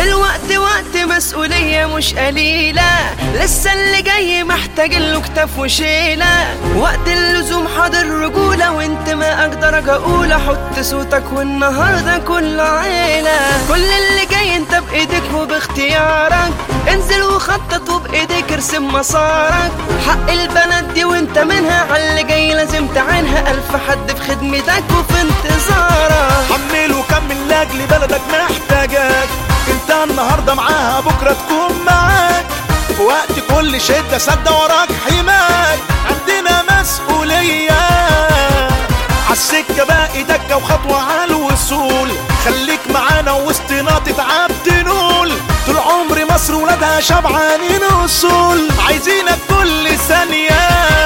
الوقت وقت مسؤولية مش قليلة، لسه اللي جاي محتاج له كتاف وشيلة. وقت اللزوم حاضر رجولة، وانت ما اقدر اقول احط صوتك، والنهاردة كل عيلة. كل اللي جاي انت بايدك وباختيارك، انزل وخطط وبايديك ارسم مسارك. حق البنات دي وانت منها، عاللي جاي لازم تعينها، الف حد في خدمتك وفي انتظارك. حمل وكمل لاجل بلدك محتاجك، انت النهارده معاها بكره تكون معاك. في وقت كل شده سد وراك حماك، عندنا مسؤوليه. عالسكه باقي دكه وخطوه عالوصول، خليك معانا وسطنا تتعب تنول. طول عمر مصر ولادها شبعانين اصول، عايزينك كل ثانيه.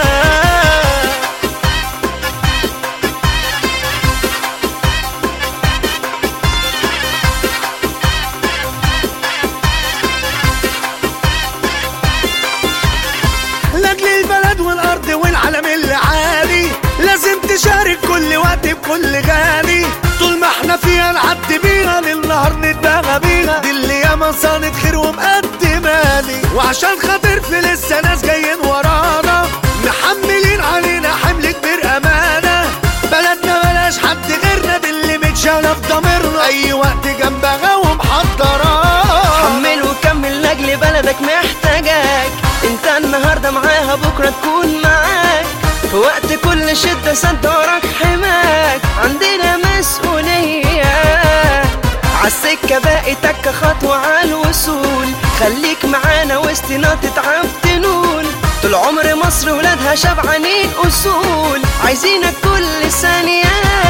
لاجل البلد والارض والعالم اللي عالي، لازم تشارك كل وقت بكل غالي. طول ما احنا فيها نعدي بيها، للنهار نتباغى بيها، دي اللي ياما صانت خير ومقدمالي. وعشان خاطر في لسه ناس جايين ورانا، محملين علينا حمل كبير امانه. بلدنا ملاش حد غيرنا، دي اللي متشالة في ضميرنا، اي وقت جنبها ومحضراها. حمل وكمل لاجل بلدك محتاجك، انت النهارده معاها بكره تكون معاك. في وقت كل شده سد وراك حماك، عندنا مسؤوليه. عالسكه باقي تكه خطوه عالوصول، خليك معانا وسطنا تتعب تنول. طول عمر مصر ولادها شبعانين اصول، عايزينك كل ثانيه.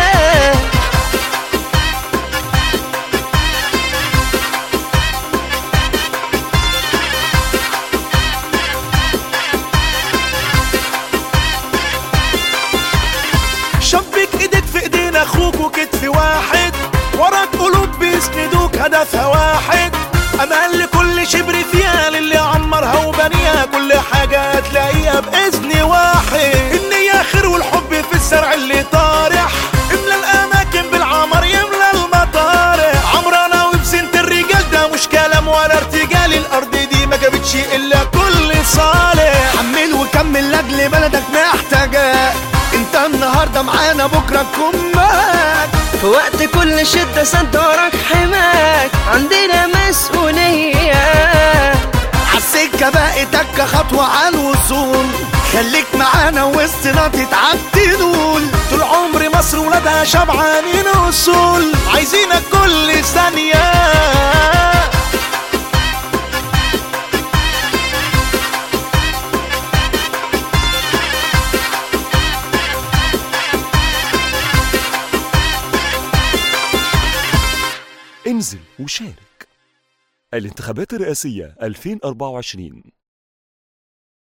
شبك ايدك في ايدين اخوك وكتف واحد، وراك قلوب بيسندوك هدفها واحد. امان لكل شبر فيها، للي عمرها وبنيها، كل حاجة هتلاقيها بإذن واحد. النية خير والحب في الزرع اللي طارح، املى الاماكن بالعمر يملى المطارح. عمرنا وبزنة الرجال، ده مش كلام ولا ارتجال، الارض دي ما جابتش الا كل صالح. حمل وكمل لاجل بلدك محتاجك، انت النهارده معانا بكره تكون معاك. في وقت كل شده سد وراك حماك، عندنا مسؤوليه. عالسكه باقي تكه خطوه عالوصول، خليك معانا وسطنا تتعب تنول. طول عمر مصر ولادها شبعانين اصول، عايزينك كل ثانيه. انزل وشارك. الانتخابات الرئاسية 2024